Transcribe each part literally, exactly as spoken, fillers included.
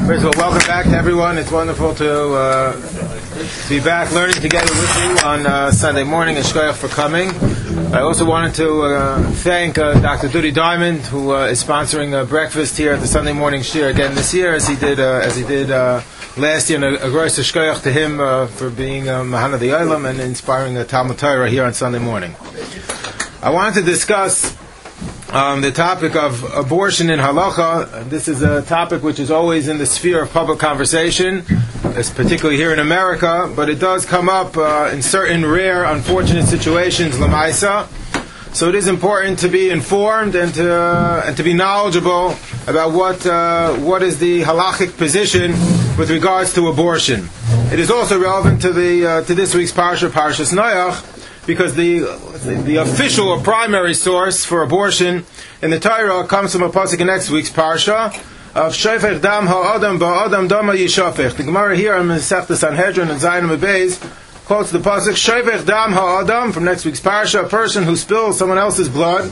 First of all, welcome back to everyone. It's wonderful to uh, be back learning together with you on uh, Sunday morning, and shkoyach for coming. I also wanted to uh, thank uh, Doctor Dudi Diamond, who uh, is sponsoring a breakfast here at the Sunday morning shir again this year, as he did uh, as he did uh, last year. And a, a gross shkoyach to him uh, for being uh, Mahana the Olam and inspiring a Talmud Torah here on Sunday morning. I wanted to discuss Um, the topic of abortion in halacha. This is a topic which is always in the sphere of public conversation, particularly here in America, but it does come up uh, in certain rare, unfortunate situations, lamaisa. So it is important to be informed and to uh, and to be knowledgeable about what uh, what is the halachic position with regards to abortion. It is also relevant to the uh, to this week's parsha, Parshas Noach, because the the official or primary source for abortion in the Torah comes from a pasuk in next week's parsha of Shofech Dam Ha'adam Ba'adam Dama Yishafech. The Gemara here in Masechta Sanhedrin and Zayin Beis quotes the pasuk Shofech Dam Ha'adam from next week's parsha, a person who spills someone else's blood,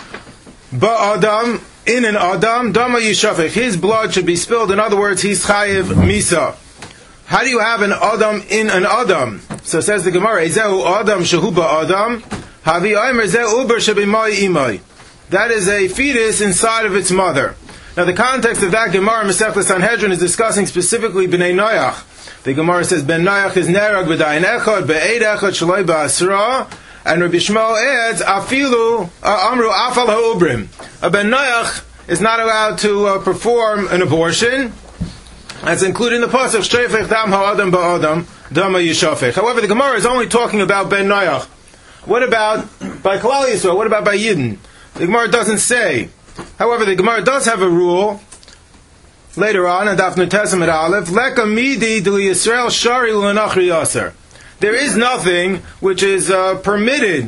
Ba'adam, in an Adam, Dama Yishafech, his blood should be spilled. In other words, he's chayiv misa. How do you have an Adam in an Adam? So says the Gemara, Ezehu Adam Shehu Ba'Adam, Havi Omer Zeh Uber Shebimai Imai. That is a fetus inside of its mother. Now the context of that Gemara, Masechta Sanhedrin, is discussing specifically Bnei Noach. The Gemara says, Ben Noach is Nerag B'dayin Echad, Be'ed Echad Shaloi Ba'asra, and Rabbi Shmuel adds, Afilu Amru Afal Ha'ubrim. A Ben Noach is not allowed to uh, perform an abortion. That's included in the pasuk Shofech Dam Ha'adam Ba'adam Dama Yishafech. However, the Gemara is only talking about Ben Noach. What about by Klal Yisrael? What about by Yidden? The Gemara doesn't say. However, the Gemara does have a rule later on in Daf Nutesam at Aleph. Leka midi d'li Yisrael shari l'nachri yaser. There is nothing which is uh, permitted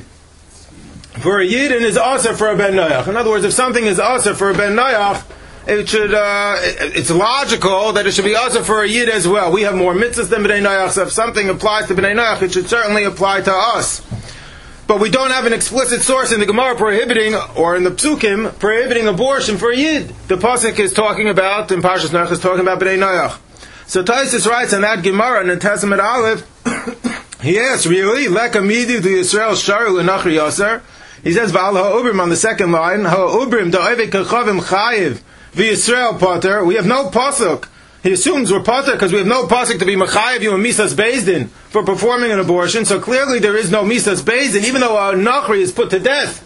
for a Yid and is aser for a Ben Noach. In other words, if something is aser for a Ben Noach, it should. Uh, it's logical that it should be also for a Yid as well. We have more mitzvahs than Bnei Noach, so if something applies to Bnei Noach, it should certainly apply to us. But we don't have an explicit source in the Gemara prohibiting, or in the Psukim, prohibiting abortion for a Yid. The pasuk is talking about, in Parshas Noach, is talking about Bnei Noach. So Taisus writes on that Gemara in Testament Aleph, he asks, really, Leka midi du Yisrael sharu l'nachri yaser? He says, V'al ha'ubrim on the second line, ha'ubrim da'oivik kachavim chayiv v'Yisrael pater. We have no pasuk. He assumes we're pater because we have no pasuk to be mechayev you and misas bezdin for performing an abortion. So clearly there is no misas bezdin, even though a nachri is put to death.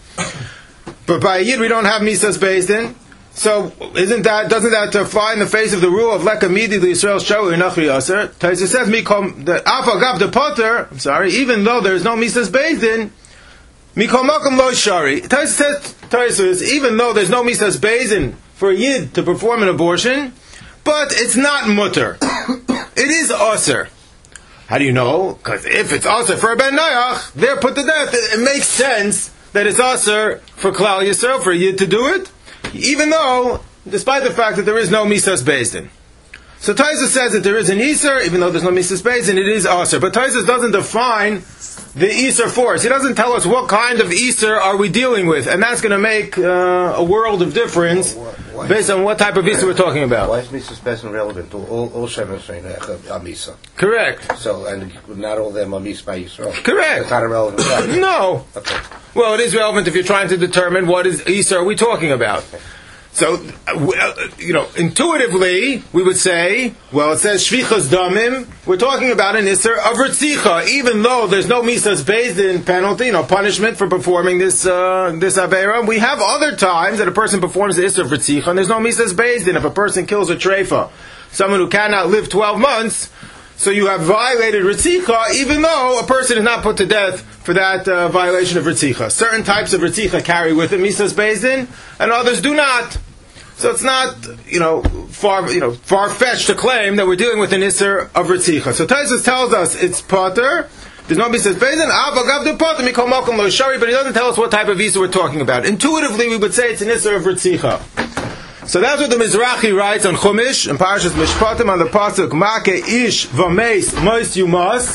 But by a yid we don't have misas bezdin. So isn't that doesn't that uh, fly in the face of the rule of leka midi l'Yisrael shavu nachri aser? Taisa says mikom the afa gav the pater. I'm sorry, even though there is no misas bezdin, mikom makom lo shari. Taisa says Taisa says even though there's no misas bezdin for a yid to perform an abortion, but it's not mutter. It is aser. How do you know? Because if it's aser for a Ben Noach, they're put to death. It, it makes sense that it's aser for Klal Yisrael, for a yid to do it, even though, despite the fact that there is no misas bezdin. So Taisus says that there is an iser, even though there's no misas bezdin, it is aser. But Taisus doesn't define the iser for us. He doesn't tell us what kind of iser are we dealing with, and that's going to make uh, a world of difference why, based on what type of iser we're talking about. Why is misas bezdin relevant to all all Shemin are misa? Correct. So, and not all of them are misa by Yisrael. Correct. It's not irrelevant. No. Okay. Well, it is relevant if you're trying to determine what is iser are we talking about. So, uh, you know, intuitively, we would say, well, it says shvichas damim. We're talking about an iser of ritzicha, even though there's no misas bezdin penalty, you know, punishment for performing this uh, this avera. We have other times that a person performs the iser of ritzicha, and there's no misas bezdin. If a person kills a treifa, someone who cannot live twelve months, so you have violated ritzicha, even though a person is not put to death for that uh, violation of ritzicha. Certain types of ritzicha carry with it misas bezdin, and others do not. So it's not, you know, far, you know, far-fetched to claim that we're dealing with an iser of ritzicha. So Taisus tells us it's pater. There's no misas bezdin. Avagav de pater mikol malkom lo shari, but he doesn't tell us what type of iser we're talking about. Intuitively, we would say it's an iser of ritzicha. So that's what the Mizrahi writes on Chumash in Parashas Mishpatim on the pasuk Make ish v'meis most you must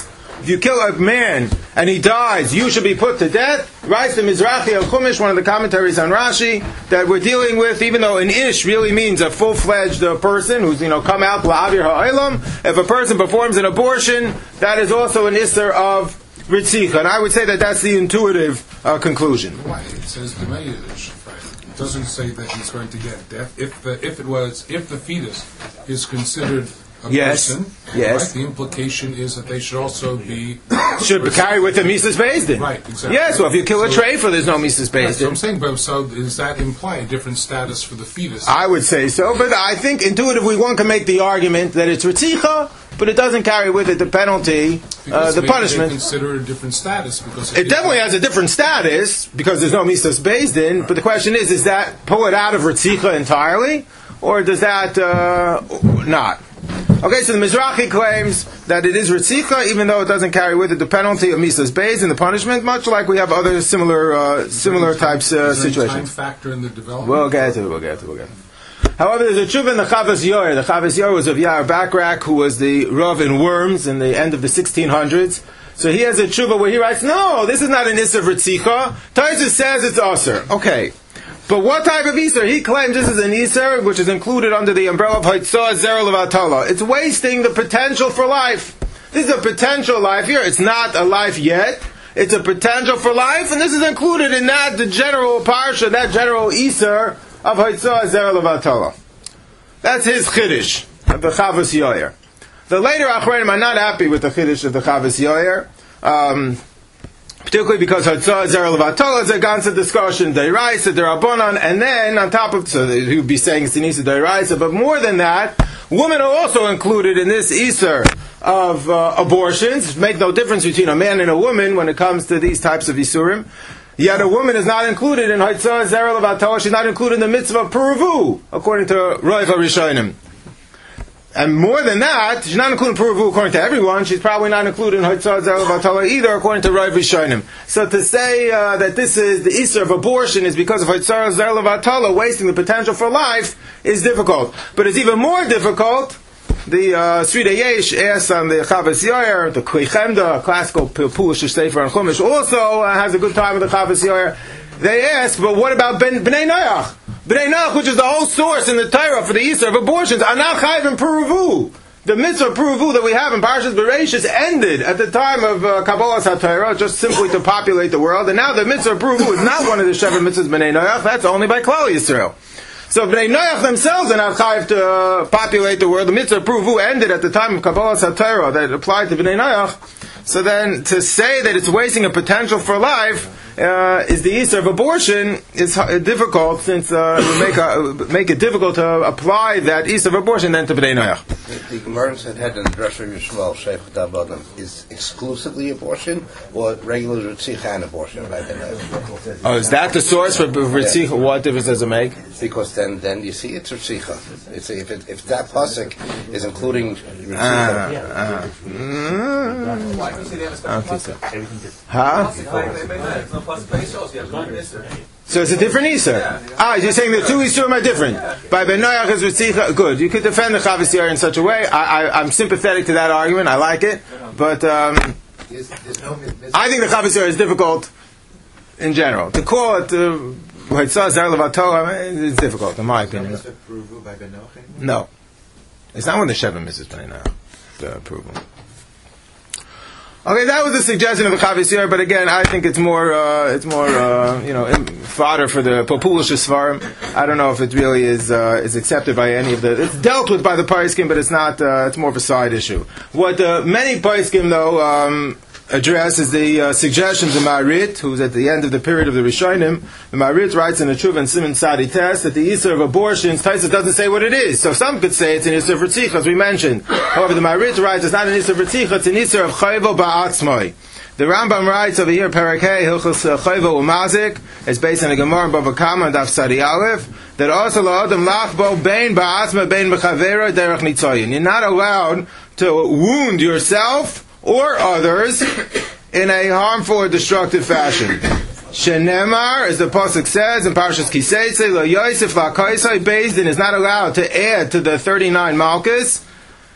if you kill a man and he dies, you should be put to death. Writes the Mizrahi al Chumash, one of the commentaries on Rashi, that we're dealing with, even though an ish really means a full-fledged uh, person who's, you know, come out la'avir ha'olam. If a person performs an abortion, that is also an isser of ritzicha. And I would say that that's the intuitive uh, conclusion. Why? It says the Meirish. It doesn't say that he's going to get death. If the if it was if the fetus is considered a yes. person, yes. right, the implication is that they should also be should be carried with the Mises Beis Din. Right, exactly. Yes, well, if you kill a so, treifa, there's no Mises Beis Din. Right, so I'm saying, but so does that imply a different status for the fetus? I would say so, but I think intuitively one can make the argument that it's ritzicha, but it doesn't carry with it the penalty, uh, the punishment. They consider a different status because it definitely has a different status because there's no Mises Beis Din. Right. But the question is: is that pull it out of ritzicha entirely, or does that uh, not? Okay, so the Mizrahi claims that it is ritzicha, even though it doesn't carry with it the penalty of Mises Beis Din, the punishment, much like we have other similar uh, similar types of uh, situations. Time factor in the development. We'll get to it. We'll get to it. We'll get to it. However, there's a tshuva in the Chavas Yoyer. The Chavas Yoyer was of Yair Bakrak, who was the Rav in Worms in the end of the sixteen hundreds. So he has a tshuva where he writes, no, this is not an Isser Ritzicha. Taisus says it's Aser. Okay. But what type of Isser? He claims this is an Isser which is included under the umbrella of Haitzah Zer Levatala. It's wasting the potential for life. This is a potential life here. It's not a life yet. It's a potential for life, and this is included in that, the general parsha, that general Isser of Haitzah Zer Levatala. That's his Chiddush of the Chavas Yoyer. The later Achronim are not happy with the Chiddush of the Chavas Yoyer, um, particularly because Haitzah Zer Levatala is a ganze discussion, Deiraisa, Derabanan, and then on top of, so he would be saying it's an Isser Deiraisa, but more than that, women are also included in this Isser of uh, abortions. Make no difference between a man and a woman when it comes to these types of Isurim. Yet a woman is not included in Haitzah Zer Levatala. She's not included in the mitzvah of Peruvu, according to Roiv HaRishonim. And more than that, she's not included in Peruvu according to everyone. She's probably not included in Haitzah Zer Levatala either, according to Roiv HaRishonim. So to say uh, that this is the Isser of abortion is because of Haitzah Zer Levatala, wasting the potential for life, is difficult. But it's even more difficult. The uh, Sri Yesh asks on the Chavas Yoyer, the Kli Chemda, classical Pulish Sefer and Chumash, also uh, has a good time with the Chavas Yoyer. They ask, but what about ben, Bnei Noach? Bnei Noach, which is the whole source in the Torah for the Isser of abortions, are not Chayv in Peruvu. The mitzvah of Peruvu that we have in Parshas Bereishis ended at the time of uh, Kabbalah HaTorah, just simply to populate the world, and now the mitzvah of Peruvu is not one of the Shevet mitzvahs Bnei Noach, that's only by Klal Yisrael. So Bnei Noach themselves are not chayiv to uh, populate the world. The mitzvah of Peruvu ended at the time of Kabbalah HaTorah that applied to Bnei Noach. So then to say that it's wasting a potential for life uh, is the Isser of abortion is difficult, since uh, it would make, a, make it difficult to apply that Isser of abortion then to Bnei Noach. The, the Gemara said had in the Dresser Yishmael Sheikh Dabadim is exclusively abortion or regular Ritzicha and abortion? Right? Oh, is that the source for Ritzicha? Yeah. What difference does it make? Because then, then you see it's Ritzicha. It's if it, if that pasuk is including Ritzicha. Uh, uh, mm, I don't think so. Huh? So it's a different Isser. Ah, you're saying the two Issurim are different. By Ben Noach is Ritzicha. Good. You could defend the Chavas Yoyer in such a way. I, I, I'm sympathetic to that argument. I like it. But um, I think the Chavas Yoyer is difficult in general. To call it Haitzah Zer Levatala is difficult, in my opinion. No. It's not one of the Shevet mitzvahs Bnei Noach, the approval. Okay, that was the suggestion of the Chavas Yoyer, but again, I think it's more, uh, it's more, uh, you know, fodder for the Populish Svarim. I don't know if it really is uh, is accepted by any of the. It's dealt with by the Paiskim, but it's not. Uh, it's more of a side issue. What uh, many Paiskim though um, address is the uh, suggestions of Marit, who's at the end of the period of the Rishonim. The Marit writes in the Tshuva and Siman Sadi Test that the Isser of abortions, Taisa doesn't say what it is. So some could say it's an Isser of Ritzicha, as we mentioned. However, the Marit writes it's not an Isser of Ritzicha, it's an Isser of Chayvo Ba'atzmai. The Rambam writes over here, Parakeh, Hilchos Chayvo Umazik, is based on the Gemara in Bava Kama and Daf Sadi Aleph, that also La'adam Lachbo Bein Ba'atzma Bein B'Chavera Derech Nitzoyin. You're not allowed to wound yourself or others in a harmful or destructive fashion. Shenemar, as the pasuk says in Parshas Kiseitze, Lo Yosef La Kaisai, Beis Din is not allowed to add to the thirty-nine Malchus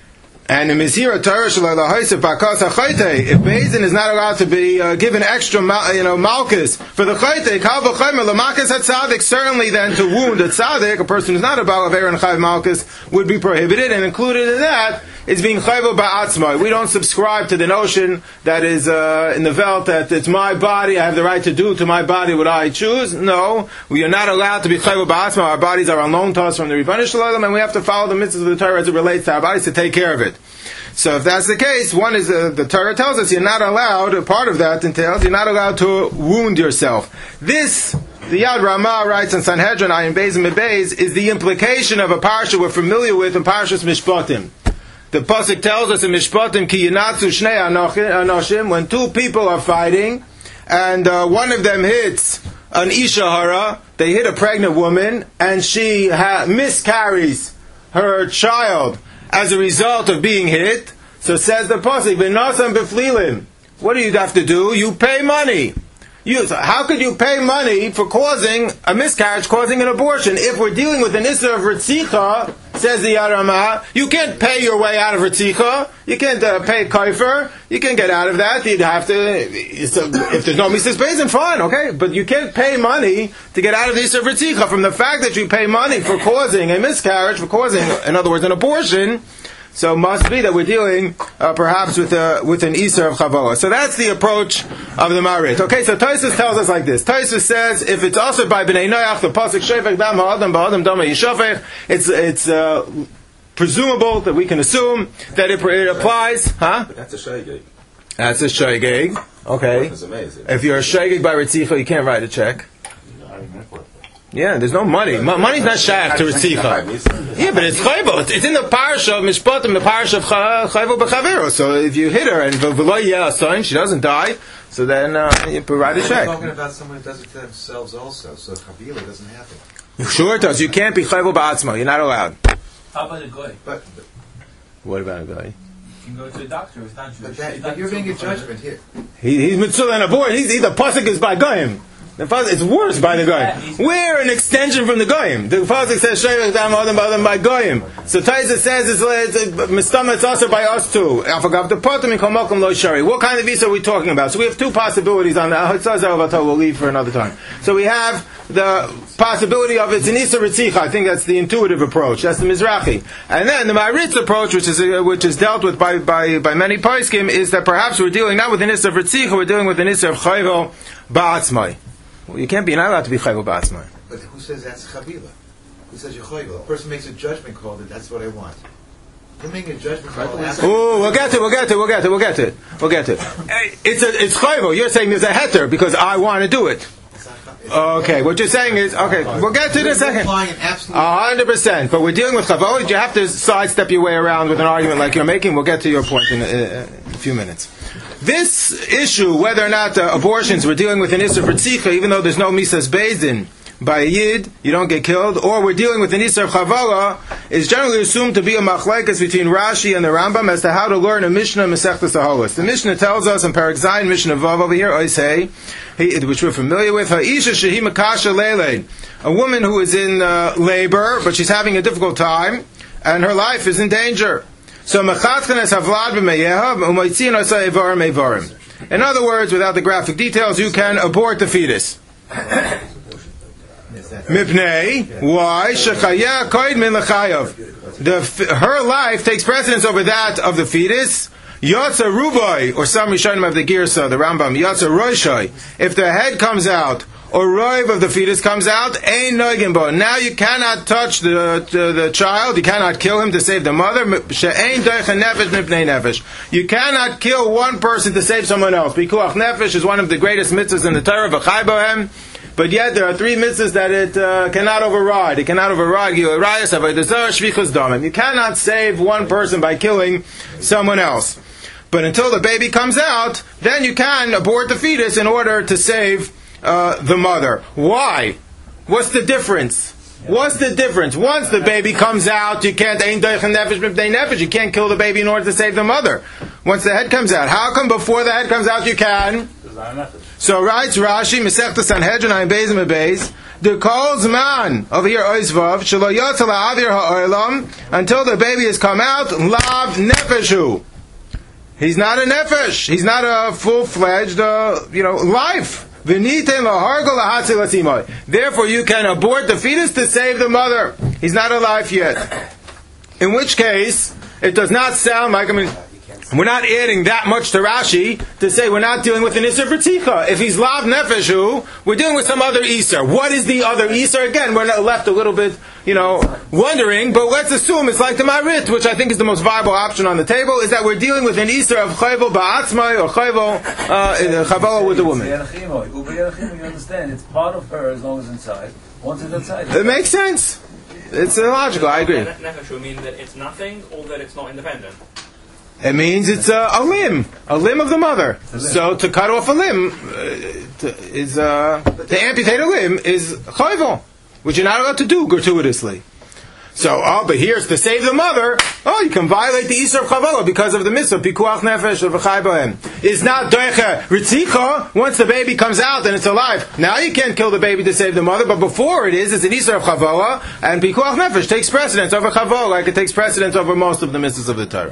And in Mizira Torah Shalala Haisef Bakas HaChayte, if Bezdin is not allowed to be uh, given extra, you know, malchus for the Chayte, Kal V'Chaymer L'Malchus HaTzadik, certainly then to wound a Tzadik, a person who's not a Baal of Aaron Chayv Malchus, would be prohibited, and included in that is being Chayvo Ba'atzmai. We don't subscribe to the notion that is uh, in the Velt that it's my body, I have the right to do to my body what I choose. No, we are not allowed to be Chayvo Ba'atzmai. Our bodies are on loan to us from the Rebbeinu Shalom, and we have to follow the mitzvahs of the Torah as it relates to our bodies to take care of it. So if that's the case, one is uh, the Torah tells us you're not allowed, a part of that entails, you're not allowed to wound yourself. This, the Yad Ramah writes in Sanhedrin, Ayin Beis and Beis, is the implication of a parsha we're familiar with in Parshas Mishpatim. The Pasuk tells us in Mishpatim, Ki Yinatzu Shnei Anoshim, when two people are fighting, and uh, one of them hits an Isha Hara, they hit a pregnant woman, and she ha- miscarries her child as a result of being hit. So says the Pasuk, V'nasam b'flilim. What do you have to do? You pay money. You, so how could you pay money for causing a miscarriage, causing an abortion? If we're dealing with an Issur of Ritzicha, says the Yad Ramah, you can't pay your way out of Ritzicha. You can't uh, pay Kaifer. You can't get out of that. You'd have to, so if there's no Mises Bezin, fine, okay? But you can't pay money to get out of the Issur of Ritzicha. From the fact that you pay money for causing a miscarriage, for causing, in other words, an abortion, so it must be that we're dealing uh, perhaps with a, with an Isur of Chavola. So that's the approach of the Marit. Okay, so Tosfos tells us like this. Tosfos says if it's also by Bnei Noach, the pasuk Shefech Dam Ha'adam Ba'adam Dama Yishafech, it's it's uh, presumable that we can assume that it, it applies. Huh? But that's a shaygig. That's a shaygig. Okay. That's amazing. If you're a shaygig by Ritzicha, you can't write a check. Yeah, there's no money. Mo- money's not shaykh to Ritzicha. Yeah, but it's chayvo. It's, it's in the parsha of Mishpatim, the parsha of chayvo b'chavero. So if you hit her and v'lo yeh asoin, she doesn't die, so then uh, you provide a check. We're talking about someone who does it to themselves also, so Chavila doesn't happen. Sure it does. You can't be chayvo ba'atzma. You're not allowed. How about a guy? But, but, What about a guy? You can go to a doctor who's not Jewish. but, that, but you're making a judgment here. He, he's mitzvah and abort. He's, he, the pasuk is by goyim. The pasuk, it's worse by the goyim. We're an extension from the goyim. The pasuk says shayvach dam adam b'adam by goyim. So Taisa says it's it's mistama. It's also by us too. Afagav the potem in komokum lo shari. What kind of visa are we talking about? So we have two possibilities on that. We'll leave for another time. So we have the possibility of it's an Issa Ritzicha. I think that's the intuitive approach. That's the Mizrahi. And then the Maritz approach, which is uh, which is dealt with by by, by many poskim, is that perhaps we're dealing not with an Issa of Ritzicha, we're dealing with an Issa of Chayvo Ba'atzmai. Well, you can't be not allowed to be Chayvo Ba'atzmai. But who says that's Chavila? Who says you're Chayvo? A person makes a judgment call that that's what I want. You're making a judgment call. Oh, we'll get to it, we'll get to it, we'll get to it, we'll get to it. We'll get to it. It's a, it's Chayvo. You're saying there's a heter because I want to do it. Okay, what you're saying is, okay, we'll get to it in a second. A hundred percent, but we're dealing with Chavod. You have to sidestep your way around with an argument like you're making. We'll get to your point in a, a, a few minutes. This issue, whether or not uh, abortions, we're dealing with an Issa Ritzicha, even though there's no Misas Bezdin, by a Yid, you don't get killed, or we're dealing with an Issa of Chavala, is generally assumed to be a machlekes between Rashi and the Rambam as to how to learn a Mishnah Masechtas Aholos. The Mishnah tells us in Parak Zayin, Mishnah Vav over here, I say, which we're familiar with, Ha'isha shehi makasha leilei, a woman who is in uh, labor, but she's having a difficult time, and her life is in danger. So mechatchenes havlad b'meyeha, u'moitzin osay evarim evarim. In other words, without the graphic details, you can abort the fetus. Mipnei, why? Shechaya koid min lechayav. The her life takes precedence over that of the fetus. Yotza rubai, or some Rishonim of the Girsa, the Rambam. Yotza roshai. If the head comes out, or roiv of the fetus comes out, ein noigin bo. Now you cannot touch the, the the child. You cannot kill him to save the mother. She'ein doichen nefesh mipnei nefesh. You cannot kill one person to save someone else. Pikuach nefesh is one of the greatest mitzvahs in the Torah. V'chai bohem. But yet there are three mitzvahs that it uh, cannot override. It cannot override. You cannot save one person by killing someone else. But until the baby comes out, then you can abort the fetus in order to save uh, the mother. Why? What's the difference? What's the difference? Once the baby comes out, you can't you can't kill the baby in order to save the mother. Once the head comes out, how come before the head comes out you can? So writes Rashi, Masechta Sanhedrin, Ayin Beis and Beis, The calls man over here oizvav shelo yotza la'avir ha'olam until the baby has come out. Lav nefeshu. He's not a nefesh. He's not a full-fledged, uh, you know, life. Therefore, you can abort the fetus to save the mother. He's not alive yet. In which case, it does not sound like, I mean, we're not adding that much to Rashi to say we're not dealing with an Isser B'tzicha. If he's Lav Nefeshu, we're dealing with some other Isser. What is the other Isser? Again, we're left a little bit, you know, wondering, but let's assume it's like the Marit, which I think is the most viable option on the table, is that we're dealing with an Isser of Chayvel Ba'atzmai or Chayvel, uh, Chayvel with the woman. You understand, it's part of her as long as inside. Once it's outside. It makes sense. It's illogical, I agree. Nefesh mean that it's nothing or that it's not independent? It means it's a, a limb, a limb of the mother. So to cut off a limb uh, to, is uh, to amputate a limb is chayvel, which you're not allowed to do gratuitously. So, oh, but here's to save the mother. Oh, you can violate the Isur of Chavela because of the mitzvah pikuach nefesh of v'chai b'hem. It's not doicha ritzicha. Once the baby comes out and it's alive, now you can't kill the baby to save the mother. But before it is, it's an Isur of Chavela, and pikuach nefesh takes precedence over Chavela, like it takes precedence over most of the mitzvahs of the Torah.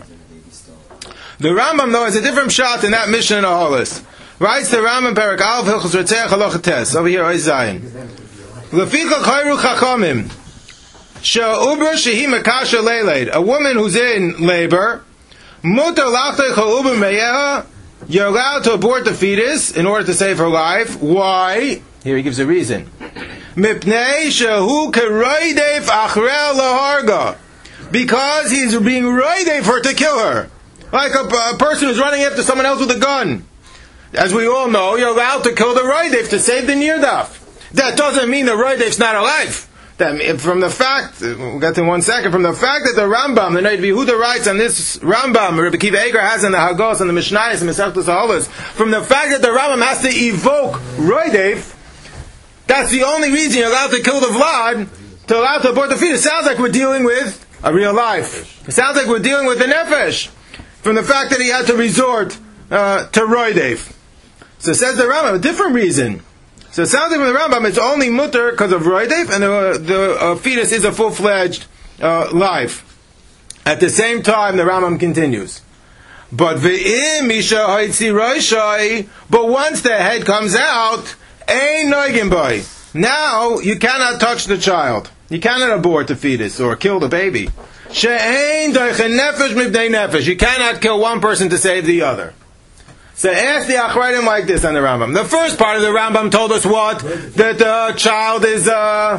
The Rambam, though, has a different shot in that Mishnah in Aholis. Writes the Rambam, Perek Alf, Hilchos Retzeach Halacha Tes. Over here, Ois Zayin. Leficha Chayru Chachamim. She'uber shehi mekasha leiled. A woman who's in labor, mutar lachtei cha'uber meyeha, you're allowed to abort the fetus in order to save her life. Why? Here he gives a reason. Mipnei shehu keroidef achrei laharga. Because he's being roidef for her to kill her. Like a, a person who's running after someone else with a gun. As we all know, you're allowed to kill the roidef to save the nirdaf. That doesn't mean the roidef's not alive. That, from the fact, we'll get to in one second, from the fact that the Rambam, the Noid Yehuda writes on this Rambam, Rabbi Kiva Eger has in the Hagos and the Mishnayos and Masechtas Haolos, from the fact that the Rambam has to evoke roidef, that's the only reason you're allowed to kill the Vlad, to allow to abort the fetus. It sounds like we're dealing with a real life. It sounds like we're dealing with the nefesh. From the fact that he had to resort uh, to roidef. So says the Rambam, a different reason. So it sounds like from the Rambam, it's only mutter because of roidef, and the, the uh, fetus is a full-fledged uh, life. At the same time, the Rambam continues. But ve'im misha haitzi roishai, but once the head comes out, ein noigim boy. Now you cannot touch the child. You cannot abort the fetus or kill the baby. She'ein doichen nefesh mibnei nefesh. You cannot kill one person to save the other. So ask the Achrayim like this on the Rambam. The first part of the Rambam told us what? That the child is uh,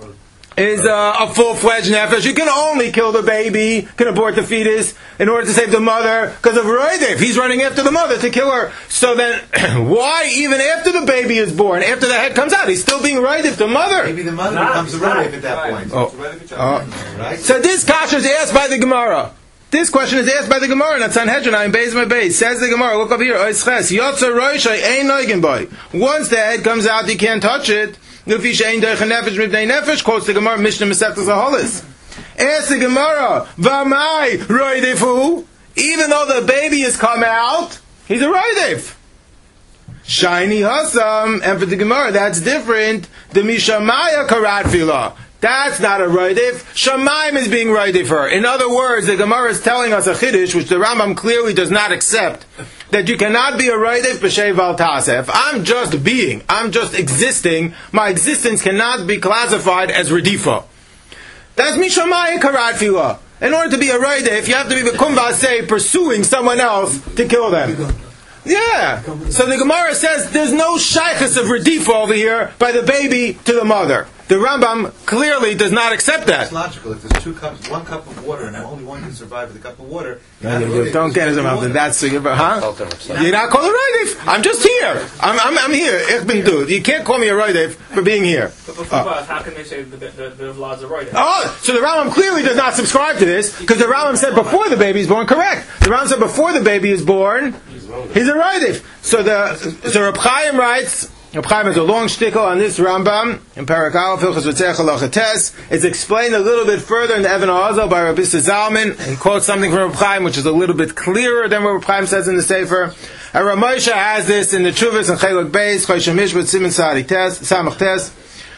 is uh, a full-fledged nefesh. You can only kill the baby, can abort the fetus, in order to save the mother, because of roidef. He's running after the mother to kill her. So then, why even after the baby is born, after the head comes out, he's still being roidef to the mother? Maybe the mother becomes a roidef at that point. Oh. Oh. Right? So this kasha is asked by the Gemara. This question is asked by the Gemara in Sanhedrin. I'm Beis my Beis. Says the Gemara, look up here. Once the head comes out, you can't touch it. Quotes the Gemara, Mishnah Masechtas Haolos. Ask the Gemara, Vamai roidefu. Even though the baby has come out, he's a roidef. Shiny Hassam, and for the Gemara, that's different. The Mishamaya Karat Filah. That's not a roidef. Shamaim is being roidef for her. In other words, the Gemara is telling us a chiddush, which the Rambam clearly does not accept, that you cannot be a roidef b'shei val taseh. If I'm just being, I'm just existing, my existence cannot be classified as redifa. That's mishamayim karat filah. In order to be a roidef, you have to be b'kum v'aseh, pursuing someone else to kill them. Yeah. So the Gemara says there's no shaykhus of redifa over here by the baby to the mother. The Rambam clearly does not accept that. It's logical. If there's two cups, one cup of water, and only one can survive with a cup of water. No, you, you don't get it about that. That's huh? You're not called a roidef. I'm just here. I'm, I'm, I'm here. Ich bin du. You can't call me a roidef for being here. But before uh. how can they say the the, the Vlad's a roidef? Oh, so the Rambam clearly does not subscribe to this because the Rambam said before the baby is born. Correct. The Rambam said before the baby is born, he's a roidef. So the so Reb Chaim writes. Reb Chaim has a long shtickle on this Rambam in Perek Aleph Hilchos Retzeach Halacha Tes. It's explained a little bit further in the Even HaAzel by Rabbi Zalman, and quotes something from Reb Chaim which is a little bit clearer than what Reb Chaim says in the Sefer. And Rav Moshe has this in the Tshuvos and Chelek Beis Choshen Mishpat Siman Samach Tes.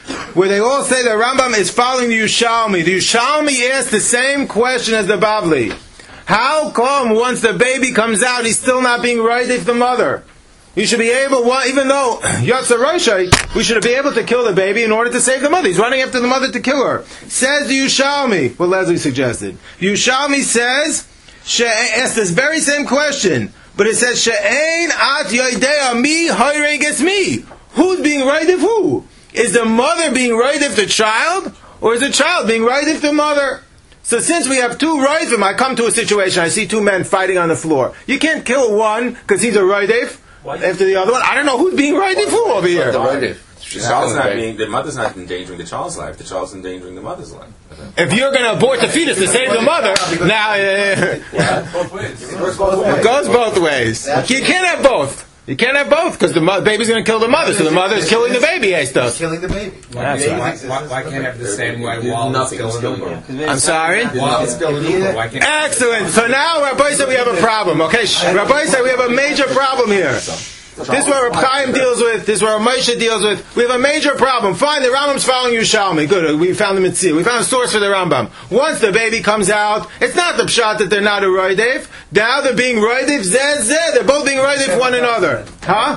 where they all say the Rambam is following the Yerushalmi. The Yerushalmi asked the same question as the Bavli. How come once the baby comes out, he's still not being right if the mother? You should be able, well, even though Yatsa Roshai, we should be able to kill the baby in order to save the mother. He's running after the mother to kill her. Says the Yerushalmi, what Leslie suggested. Yerushalmi says, she asked this very same question, but it says, She'ein at yoidea mi hoireges mi. Who's being right if who? Is the mother being right if the child, or is the child being right if the mother? So since we have two Raivim, I come to a situation, I see two men fighting on the floor. You can't kill one because he's a Raidif after the other one. I don't know who's being Raidif who over here. The child's not being, the mother's not endangering the child's life. The child's endangering the mother's life. If you're going to abort the fetus to save the mother, now uh, Both ways. it goes both ways. You can't have both. You can't have both because the mo- baby's going to kill the mother, so the mother is killing the baby. Estos. Killing the baby. That's Why, right. why, why can't it have the same way while it's Nothing still is in killing Uber? you. I'm sorry. While it's still in Uber, why can't it? Excellent. So now Rabbi said we have a problem. Okay, sh- Rabbi said we have a major problem here. This is what Reb Chaim deals with. This is what Moshe deals with. We have a major problem. Fine, the Rambam's following Yerushalmi. Good, we found the mitzvah. We found a source for the Rambam. Once the baby comes out, it's not the pshat that they're not a roidev. Now they're being roidev zeh zeh. They're both being roidev one another. Huh?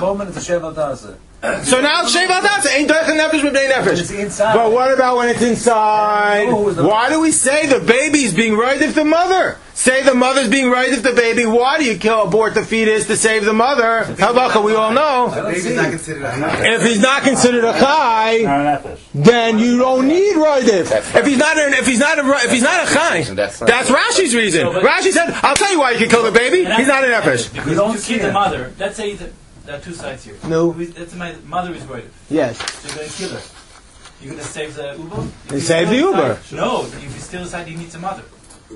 So now it's Shev Adas. Ain't Doichen Nefesh with Nefesh. It's inside. But what about when it's inside? Oh, the- Why do we say the baby's being roidev the mother? Say the mother's being roidev the baby. Why do you kill abort the fetus to save the mother? Halacha, we all know. The baby's not considered a high. If he's not considered a chai, then you don't need roidev. If he's not, an, if he's not, a, if he's not a chai, That's not- that's Rashi's reason. Rashi said, "I'll tell you why you can kill the baby. He's not an nefesh." Because don't you see kill the it. mother. Let's say that there are two sides here. No. Who is- Let's say my mother is worried. Yes. So you're going to kill her. You're going to save the Uber? If You you save still the Uber. decide- No, if you still decide he needs a mother. Uh,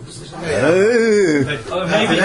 Oh, maybe.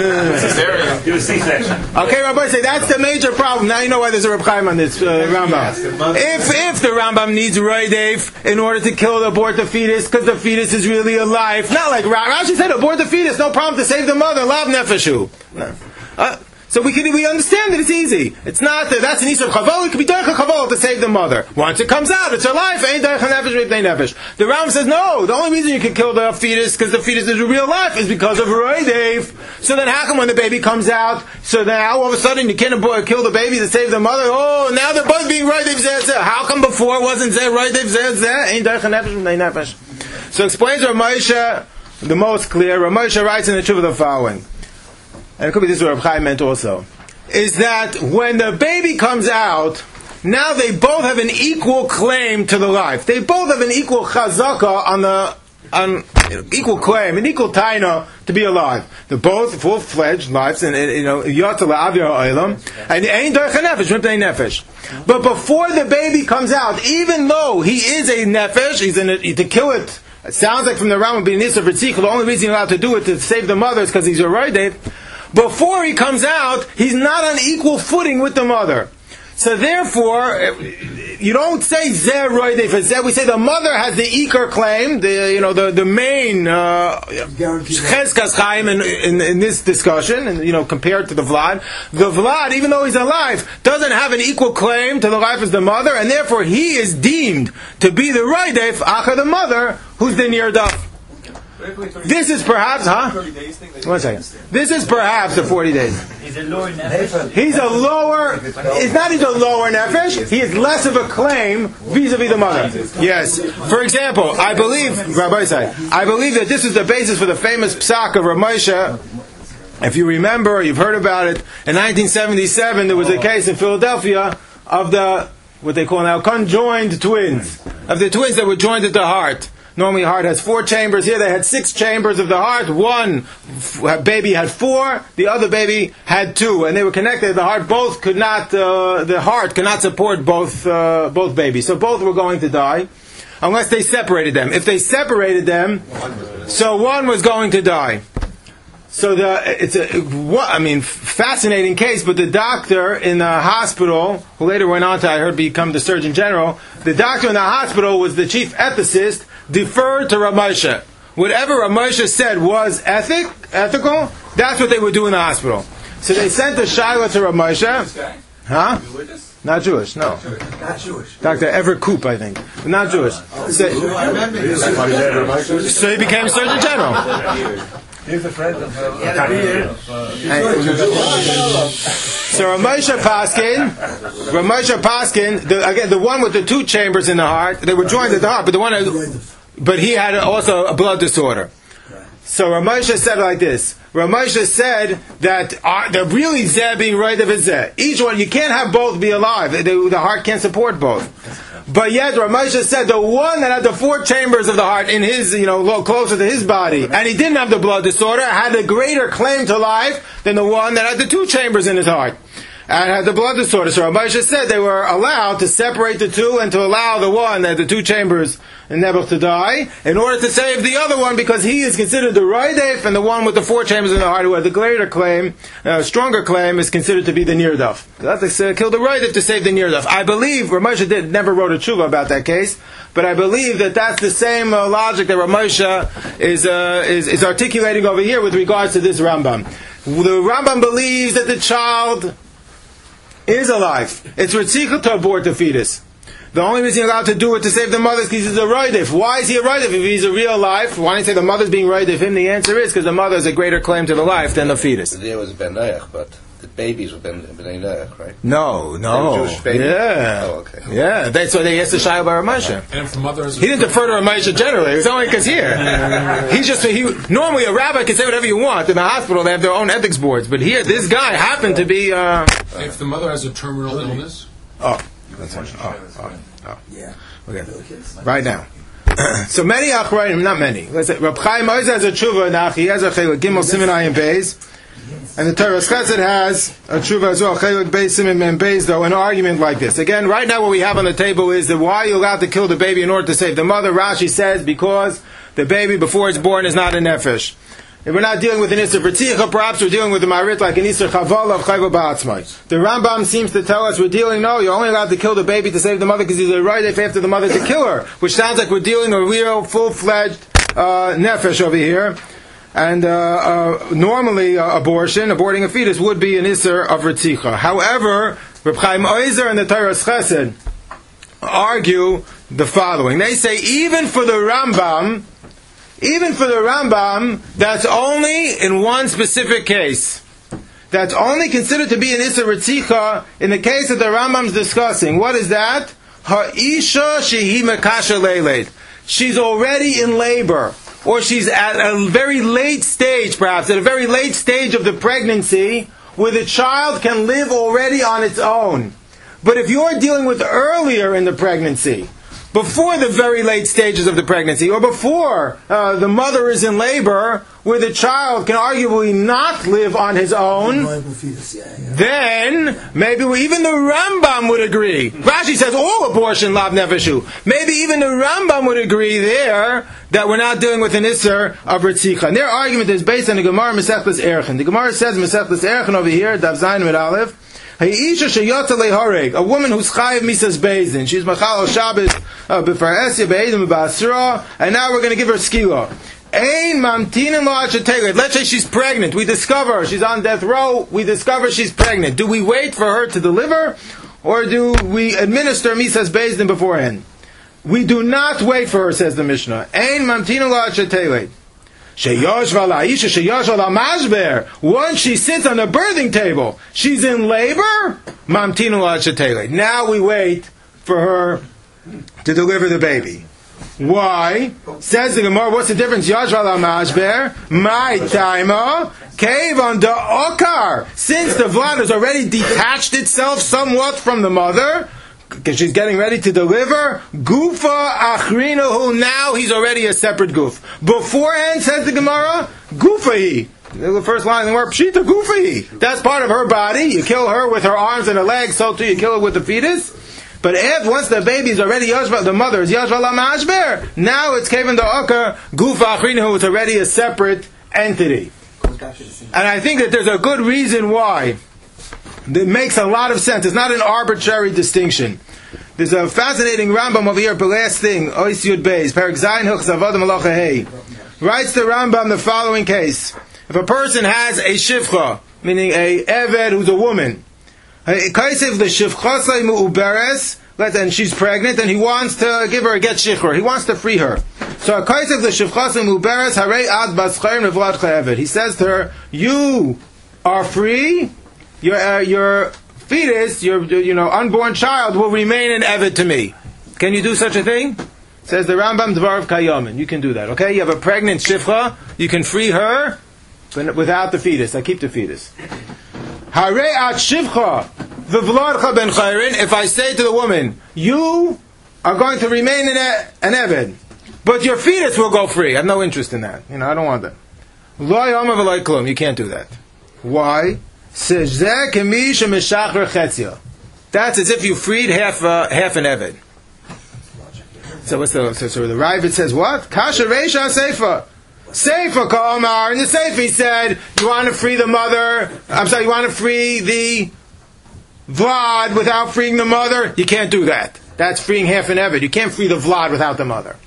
Do a C-section. Okay, Rabbi, say that's the major problem. Now you know why there's a Reb Chaim on this uh, Rambam. If if the Rambam needs roidev in order to kill the abort the fetus because the fetus is really alive, not like Ra- Rashi said, abort the fetus, no problem to save the mother. Lav nefeshu. Uh, so we can we understand that it's easy. It's not that that's an Isur Chavol. It could be Derech Chavol to save the mother. Once it comes out, it's her life. Ain't Derech Nefesh Ripnei Nefesh. The Ram says no. The only reason you can kill the fetus because the fetus is a real life is because of roidev. So then, how come when the baby comes out, so now all of a sudden you can't abo- kill the baby to save the mother? Oh, now they're both being roidev zeh zeh. How come before wasn't zeh roidev zeh zeh? Ain't Derech Nefesh Ripnei Nefesh. So explains Rav Moshe the most clear. Rav Moshe writes in the Tshuva the following. And it could be this is what Reb Chaim meant also, is that when the baby comes out, now they both have an equal claim to the life. They both have an equal chazaka on the, on equal claim, an equal taina to be alive. They're both full-fledged lives, and you know, yata la'avir ha'olam, and ein derech nefesh, ripnei nefesh. But before the baby comes out, even though he is a nefesh, he's in a, to kill it. It sounds like from the Rambam being Nisar V'tzich, the only reason you're allowed to do it to save the mother is because he's a roidev. Before he comes out, he's not on equal footing with the mother. So therefore, you don't say Zer Roidev. We say the mother has the Iker claim, the you know the the main uh, Cheskas Chaim in, in in this discussion, and you know compared to the Vlad, the Vlad, even though he's alive, doesn't have an equal claim to the life as the mother, and therefore he is deemed to be the Roidev Acha the mother, who's the Nirdaf. This is perhaps, huh? One second. This is perhaps the forty days. He's a lower nefesh. He's a lower, it's not he's a lower nefesh, he has less of a claim vis-a-vis the mother. Yes. For example, I believe, Rabbi Say, I believe that this is the basis for the famous psak of Rav Moshe. If you remember, you've heard about it, in nineteen seventy-seven there was a case in Philadelphia of the, what they call now, conjoined twins. Of the twins that were joined at the heart. Normally a heart has four chambers. Here they had six chambers of the heart. One f- baby had four. The other baby had two. And they were connected. The heart both could not, uh, the heart could not support both, uh, both babies. So both were going to die. Unless they separated them. If they separated them, so one was going to die. So the, it's a, what, I mean, fascinating case, but the doctor in the hospital, who later went on to, I heard, become the Surgeon General, the doctor in the hospital was the chief ethicist, deferred to Rav Moshe. Whatever Rav Moshe said was ethic, ethical, that's what they would do in the hospital. So they sent a Shaila to Rav Moshe. Huh? Not Jewish, no. Not Jewish. Doctor Everett Koop, I think. Not Jewish. So, so he became Surgeon General. He's a friend of uh, So Ramosha Paskin, Ramosha Paskin, the, again, the one with the two chambers in the heart, they were joined at the heart, but the one, but he had also a blood disorder. So Ramosha said like this. Ramosha said that uh, they're really Zeh being right of his Zeh. Each one, you can't have both be alive. The, the heart can't support both. But yet Ramosha said the one that had the four chambers of the heart in his, you know, low, closer to his body, and he didn't have the blood disorder, had a greater claim to life than the one that had the two chambers in his heart and had the blood disorder. So Ramosha said they were allowed to separate the two and to allow the one that had the two chambers in Nebuch to die in order to save the other one, because he is considered the Raidef, and the one with the four chambers in the heart who had the greater claim, uh, stronger claim, is considered to be the Nirdaf. So that's to uh, kill the Raidef to save the Nirdaf. I believe Ramosha did never wrote a tshuva about that case, but I believe that that's the same uh, logic that Ramosha is, uh, is is articulating over here with regards to this Rambam. The Rambam believes that the child is alive. It's Ritzicha to abort the fetus. The only reason you're allowed to do it to save the mother is because he's a Raidif. Why is he a Raidif if he's a real life? Why do you say the mother's being Raidif him? The answer is because the mother has a greater claim to the life than the fetus. There was Ben Noach, but the babies were Ben Ben Noach, right? No, no. Jewish baby? Yeah. Oh, okay. Yeah. That's why they asked the Shai Bar Ramosha. And for mothers, He didn't defer to Ramosha generally. It was only because here. He's just, he, normally a rabbi can say whatever you want. In the hospital, they have their own ethics boards. But here, this guy happened to be, uh, if the mother has a terminal illness, oh. That's right. Oh, oh, oh. Yeah. Okay. Right now. So many achrayim, not many. Let's say Reb Chaim Ozer has a tshuva nach. He has a chelik gimel siman ayin beis, and the Torah Chesed has a tshuva as well. Chelik beis siman mem beis, though an argument like this. Again, right now what we have on the table is that why are you allowed to kill the baby in order to save the mother? Rashi says because the baby before it's born is not a nefesh. If we're not dealing with an Isser B'tzicha, perhaps we're dealing with a Marit like an Isser Chavala of Chayva Ba'atzmai. The Rambam seems to tell us we're dealing, no, you're only allowed to kill the baby to save the mother because he's a right after the mother to kill her, which sounds like we're dealing a real, full-fledged uh, nefesh over here. And uh, uh, normally uh, abortion, aborting a fetus, would be an Isser of Ritzicha. However, Reb Chaim Ozer and the Torah Chesed argue the following. They say even for the Rambam, Even for the Rambam, that's only in one specific case. That's only considered to be an Isser Ritzicha in the case that the Rambam's discussing. What is that? Ha'isha shehi mekasha leiled. She's already in labor. Or she's at a very late stage, perhaps, at a very late stage of the pregnancy, where the child can live already on its own. But if you're dealing with earlier in the pregnancy, before the very late stages of the pregnancy, or before uh, the mother is in labor, where the child can arguably not live on his own, then maybe we, even the Rambam would agree. Rashi says all abortion lav nefeshu. Maybe even the Rambam would agree there that we're not dealing with an Isser of Ritzicha. And their argument is based on the Gemara Mesechtes Erchen. The Gemara says Mesechtes Erchen over here, Dav Zayin with Aleph, a woman who's chayiv misas bezdin. She's machal Shabbos b'faresya be'edim b'asra, and now we're going to give her skila. Ein mamtinin lo ad shetelet. Let's say she's pregnant. We discover she's on death row. We discover she's pregnant. Do we wait for her to deliver, or do we administer misas bezdin beforehand? We do not wait for her, says the Mishnah. Ein mamtinin lo ad shetelet. Once she sits on the birthing table, she's in labor. Now we wait for her to deliver the baby. Why? Says the Gemara, what's the difference? My timer cave on the okar. Since the vlad has already detached itself somewhat from the mother, because she's getting ready to deliver, Gufa Achrinahu, now he's already a separate goof. Beforehand, says the Gemara, Gufahi. The first line in the word, Pshita Gufahi. That's part of her body. You kill her with her arms and her legs, so too you kill her with the fetus. But if, once the baby is already Yashva, the mother is Yashva Lamashber, now it's Kaven Da'aka, Gufa Achrinahu, it's already a separate entity. And I think that there's a good reason why. It makes a lot of sense. It's not an arbitrary distinction. There's a fascinating Rambam over here, the last thing, Ois Yud Beis, Perek Zayin Hilchos Avodah Malacha Hey. Writes the Rambam the following case. If a person has a shivcha, meaning a eved who's a woman, Kaisiv the shivchasai mu'uberes, and she's pregnant, and he wants to give her a get shichur. He wants to free her. So Kaisiv the shivchasai mu'uberes harei ad baschayim nevlad chayevet. He says to her, you are free. Your uh, your fetus, your you know unborn child, will remain an eved to me. Can you do such a thing? Says the Rambam Dvar of Kayamin. You can do that. Okay, you have a pregnant shivcha. You can free her, but without the fetus. I keep the fetus. Harei at shivcha v'vladcha ben chayrin. If I say to the woman, you are going to remain an, an eved, but your fetus will go free. I have no interest in that. You know, I don't want that. Lo yama v'lo klum. You can't do that. Why? Says that's as if you freed half uh, half an eved. So what's the so, so the Ravid says what? Kasha Reisha Seifa. Seifa Ka'omar. In the Seifa he said, you want to free the mother, I'm sorry, you want to free the Vlad without freeing the mother? You can't do that. That's freeing half an eved. You can't free the Vlad without the mother.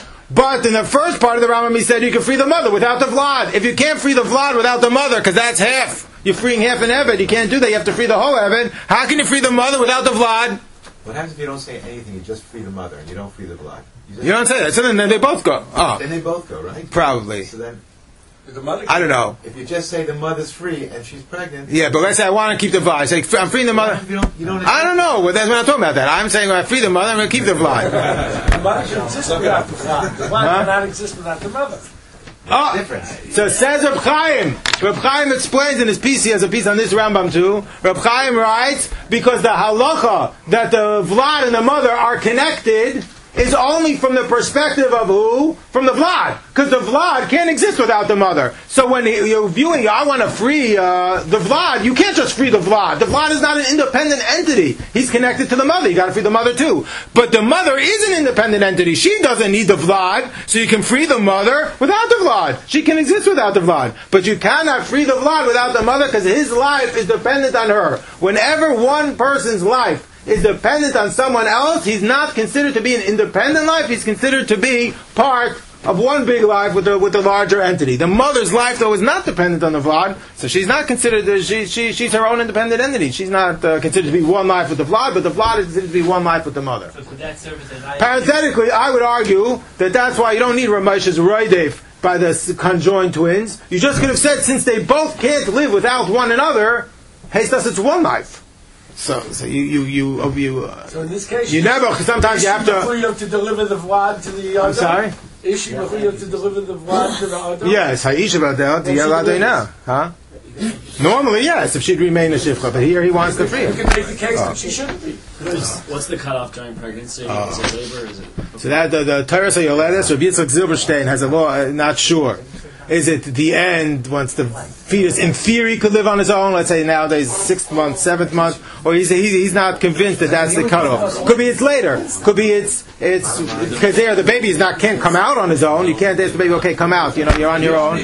But in the first part of the Rambam he said you can free the mother without the Vlad. If you can't free the Vlad without the mother, because that's half, you're freeing half an eved, you can't do that, you have to free the whole eved. How can you free the mother without the Vlad? What happens if you don't say anything? You just free the mother and you don't free the blood. You, you don't say that. So then, then they both go. Oh, then they both go, right? Probably. So then, the mother I don't know. If you just say the mother's free and she's pregnant. Yeah, but let's say I want to keep the vlad. I say I'm freeing the mother. You don't, you don't I don't know. Well, that's when I'm talking about that. I'm saying when I free the mother, I'm going to keep the vlad. The mother should exist without the vlad. The vlad huh? cannot exist without the mother. Oh, so it says Reb Chaim. Reb Chaim explains in his piece, he has a piece on this Rambam too. Reb Chaim writes, because the halacha that the Vlad and the mother are connected is only from the perspective of who? From the Vlad. Because the Vlad can't exist without the mother. So when you're viewing, I want to free uh, the Vlad, you can't just free the Vlad. The Vlad is not an independent entity. He's connected to the mother. You got to free the mother too. But the mother is an independent entity. She doesn't need the Vlad, so you can free the mother without the Vlad. She can exist without the Vlad. But you cannot free the Vlad without the mother because his life is dependent on her. Whenever one person's life is dependent on someone else, he's not considered to be an independent life, he's considered to be part of one big life with the with the larger entity. The mother's life, though, is not dependent on the Vlad, so she's not considered, uh, she, she, she's her own independent entity. She's not uh, considered to be one life with the Vlad, but the Vlad is considered to be one life with the mother. So could that serve as an Parenthetically, I would argue that that's why you don't need Ramesh's Roidev by the conjoined twins. You just could have said, since they both can't live without one another, hey, thus it's one life. So, so you, you, you, you. Uh, so in this case, you never. Sometimes you have to. to deliver the vlad to the other. I'm sorry. Is she mechuyev to deliver the vlad to the other? Yes, Haisha Badel to Yalad now, huh? Normally, yes, if she'd remain a shivcha, but here he wants to free her. You can make the case oh. that she shouldn't be. What's the cutoff during pregnancy? Oh. Is it labor? Is it? So that the the Torah Yoledes, Rabbi Yitzchak Zilberstein has a law. Uh, not sure. Is it the end once the fetus, in theory, could live on his own? Let's say nowadays, sixth month, seventh month, or he's he's not convinced that that's the cutoff. Could be it's later. Could be it's it's because there the baby is not can't come out on his own. You can't ask the baby, okay, come out. You know, you're on your own.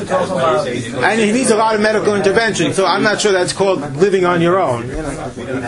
And he needs a lot of medical intervention. So I'm not sure that's called living on your own. You know.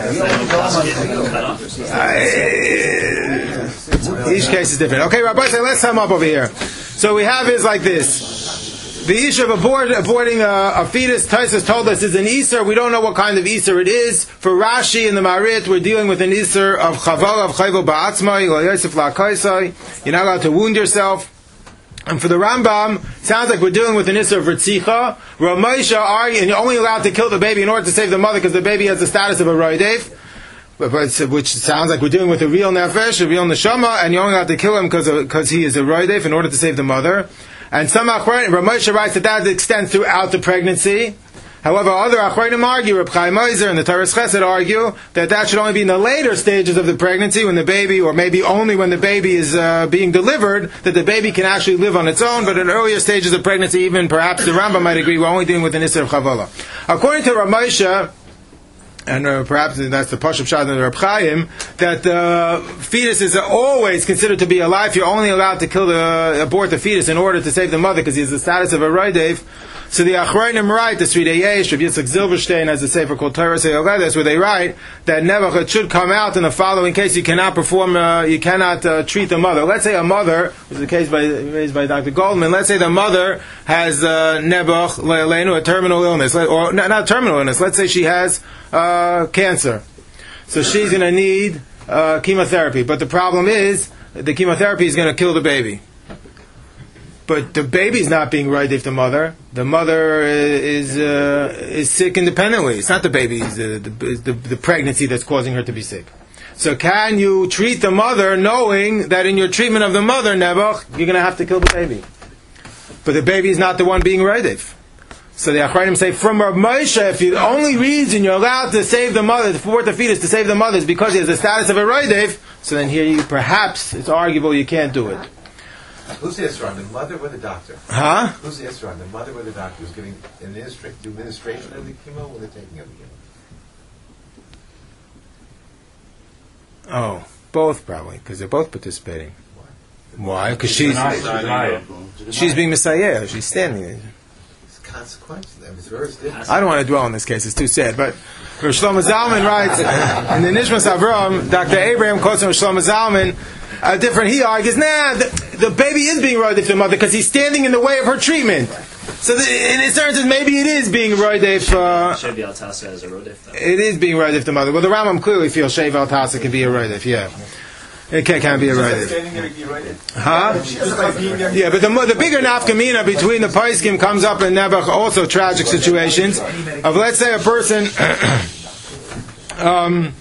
uh, each case is different. Okay, Rabbi, so let's sum up over here. So we have is like this. The issue of abort, aborting a, a fetus, Taisus told us, is an Isser. We don't know what kind of Isser it is. For Rashi and the Marit, we're dealing with an Isser of Chaval, of Chayvo Ba'atzmai, Lo Yosef La'akaisai. You're not allowed to wound yourself. And for the Rambam, it sounds like we're dealing with an Isser of Ritzicha. Ramosha argues, and you're only allowed to kill the baby in order to save the mother because the baby has the status of a Roidev. Which sounds like we're dealing with a real nefesh, a real neshama, and you're only allowed to kill him because he is a roidef in order to save the mother. And some achronim, Ramosha writes that that extends throughout the pregnancy. However, other achronim argue, Reb Chaim Ozer and the Torah Chesed argue that that should only be in the later stages of the pregnancy, when the baby, or maybe only when the baby is uh, being delivered, that the baby can actually live on its own. But in earlier stages of pregnancy, even perhaps the Rambam might agree, we're only dealing with an Isser of Chavala. According to Ramosha, and uh, perhaps that's the Pashup Shad and the Reb Chaim, that the uh, fetus is always considered to be alive. You're only allowed to kill the abort the fetus in order to save the mother because he has the status of a roidev. So the Achrayim write, the Sridei Yesh, Rav Yitzchak Zilberstein has a sefer called Torah Seyoledes, where they write that Nebuch, it should come out in the following case: you cannot perform, uh, you cannot uh, treat the mother. Let's say a mother, which is the case by, raised by Doctor Goldman. Let's say the mother has uh, Nebuch Le'aleinu, a terminal illness, or not, not terminal illness. Let's say she has uh, cancer, so she's going to need uh, chemotherapy. But the problem is, the chemotherapy is going to kill the baby. But the baby's not being right if the mother. The mother is uh, is sick independently. It's not the baby, it's the, the, the, the pregnancy that's causing her to be sick. So can you treat the mother knowing that in your treatment of the mother, Nebuch, you're going to have to kill the baby? But the baby is not the one being raidif. So the Achrayim say, from Rav Moshe, if the only reason you're allowed to save the mother, to support the fetus, to save the mother, is because he has the status of a raidif, so then here you perhaps, it's arguable you can't do it. Who's the Yisrael, the mother or the doctor? Huh? Who's the Yisrael, the mother or the doctor who's giving administra- the administration of the chemo or the taking of the chemo? Oh, both probably, because they're both participating. Why? Because she's she's being Messiah. She's standing there. It's consequence. It's very different. I don't want to dwell on this case. It's too sad. But Rav Shlomo Zalman writes in the Nishmas Avram, Doctor Abraham quotes from Rav Shlomo Zalman. Uh, different. He argues, nah, the, the baby is being roided to the mother because he's standing in the way of her treatment. So, the, in his terms, maybe it is being roided. Uh, Shevi al Tasa as a roidef. It is being roided to the mother. Well, the Rambam clearly feels Shevi al Tasa can be a roidef. Yeah, it can, can be a roidef. Huh? Yeah, but the the bigger nafkamina between the Paiskim comes up in Nebuch, also tragic situations of, let's say, a person. um,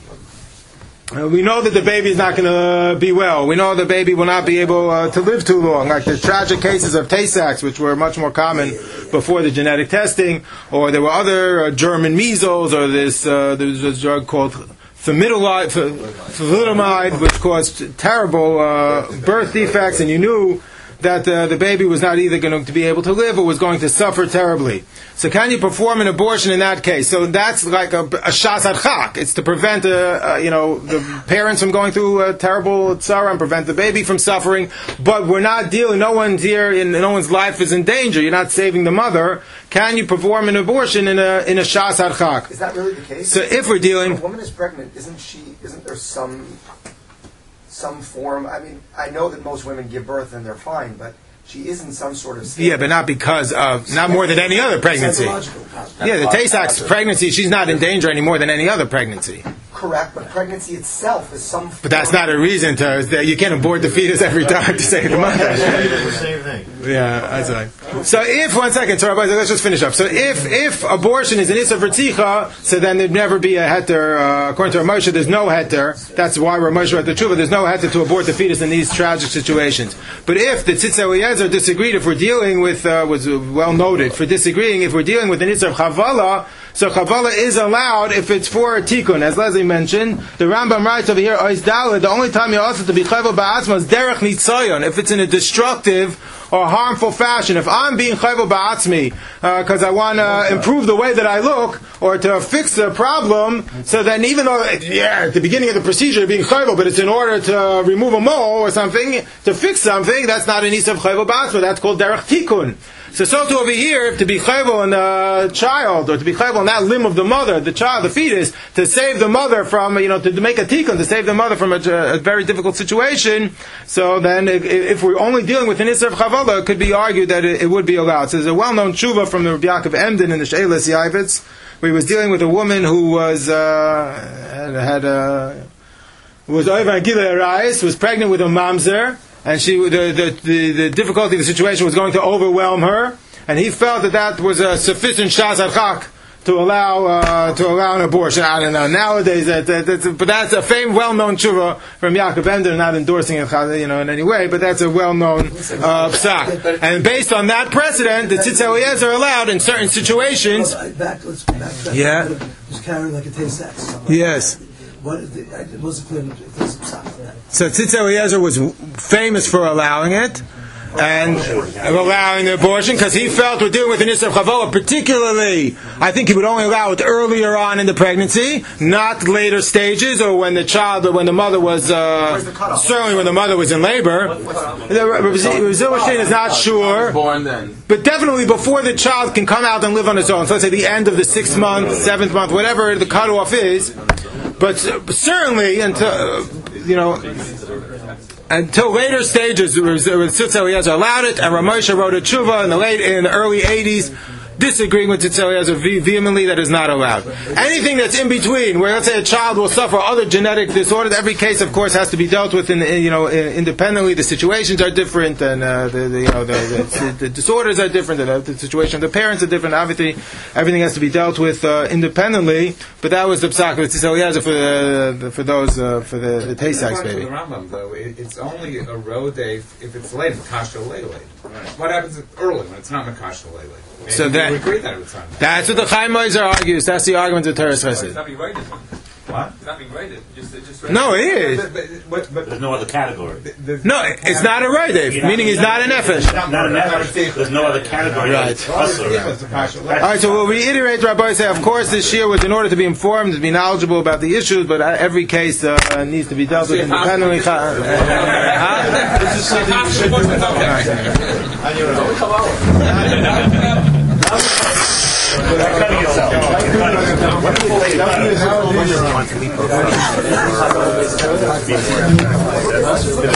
Uh, we know that the baby is not going to be well. We know the baby will not be able uh, to live too long. Like the tragic cases of Tay-Sachs, which were much more common before the genetic testing, or there were other uh, German measles, or this uh, there was this drug called thalidomide, thalidomide, which caused terrible uh, birth defects, and you knew that uh, the baby was not either going to be able to live or was going to suffer terribly. So can you perform an abortion in that case? So that's like a, a shas adchak. It's to prevent, uh, uh, you know, the parents from going through a terrible tzara and prevent the baby from suffering. But we're not dealing, no one's here, in, no one's life is in danger. You're not saving the mother. Can you perform an abortion in a in a shas adchak? Is that really the case? So if we're dealing... When a woman is pregnant, isn't she, isn't there some... some form, I mean, I know that most women give birth and they're fine, but she is in some sort of state. Yeah, but not because of, not more than any other pregnancy. Yeah, the Tay-Sachs pregnancy, she's not in danger any more than any other pregnancy. Correct, but pregnancy itself is some form. But that's not a reason to, you can't abort the fetus every time to save the mother. Same thing. Yeah, that's right. So if, one second, so let's just finish up. So if if abortion is an issa v'tzicha, so then there'd never be a heter. Uh, according to Rav Moshe, there's no heter. That's why Rav Moshe wrote the tshuva. There's no heter to abort the fetus in these tragic situations. But if the Tzitz Eliezer disagreed, if we're dealing with, uh, was well noted for disagreeing, if we're dealing with an issa of chavala, so chavala is allowed if it's for a tikkun. As Leslie mentioned, the Rambam writes over here, Ois Daled, the only time you're also to be chayvel ba'atzma is derech nitzayon, if it's in a destructive or harmful fashion. If I'm being chayvel ba'atzmi because uh, I want to improve the way that I look or to fix a problem, so then even though, yeah, at the beginning of the procedure you're being chayvel, but it's in order to remove a mole or something, to fix something, that's not an isa of chayvel ba'atzma, that's called derech tikkun. So, so to over here, to be chayvel on the child, or to be chayvel on that limb of the mother, the child, the fetus, to save the mother from, you know, to, to make a tikkun, to save the mother from a, a very difficult situation. So then, if, if we're only dealing with an issa of chavala, it could be argued that it, it would be allowed. So there's a well-known tshuva from the Rabbi Yaakov Emden in the She'elas Yavitz, where he was dealing with a woman who was, uh, had, had a, was over Gilei Arayis, was pregnant with a mamzer, and she, the, the, the, the difficulty of the situation was going to overwhelm her, and he felt that that was a sufficient shas adchak to allow uh, to allow an abortion. I don't know nowadays, that, that that's a, but that's a famed, well-known tshuva from Yaakov Ender, not endorsing it, you know, in any way, but that's a well-known uh, psak. And based on that precedent, the Tzitz Eliezer are allowed in certain situations. Back, let's back, back. Yeah. Was carrying like a Tay-Sachs. Yes. What is the, it wasn't clear if there's a psak for that. So Tzitz Eliezer was famous for allowing it. and of allowing the abortion, because he felt we're dealing with an Issur Chavoah. Particularly, I think he would only allow it earlier on in the pregnancy, not later stages, or when the child, or when the mother was, uh, certainly when the mother was in labor. Rav Zilberstein is not sure, Born then. but definitely before the child can come out and live on his own. So let's say the end of the sixth month, seventh month, whatever the cutoff is. But certainly until, uh, you know, until later stages, Tzitz Eliezer allowed it, and Rav Moshe wrote a tshuva in the late, in the early eighties, disagreeing with Tzitz Eliezer vehemently that is not allowed. Anything that's in between, where let's say a child will suffer other genetic disorders, every case, of course, has to be dealt with in, you know, independently. The situations are different, and uh, the, the you know the, the, the disorders are different, and the situation of the parents are different. Everything, everything has to be dealt with uh, independently. But that was the psak of Tzitz Eliezer for the, for those uh, for the, the Tay-Sachs baby. The Rambam, though, it, it's only a road day if, if it's late, Makasha Leilei. What happens early when it's not Makasha Leilei? So that, that that's what the Chaim Moiser argues. That's the argument of Teres Chesed. It's not being rated. What? It's not being rated. Just, just no, it is. But, but, but, but, there's no other category. There's no, it's not a Raidef, meaning he's not a Nefesh. Not a Nefesh. There's no other category. Right. All right, so we'll reiterate, Rabbi say, of course, this year was in order to be informed, to be knowledgeable about the issues, but every case uh, needs to be dealt with independently. Cutting itself.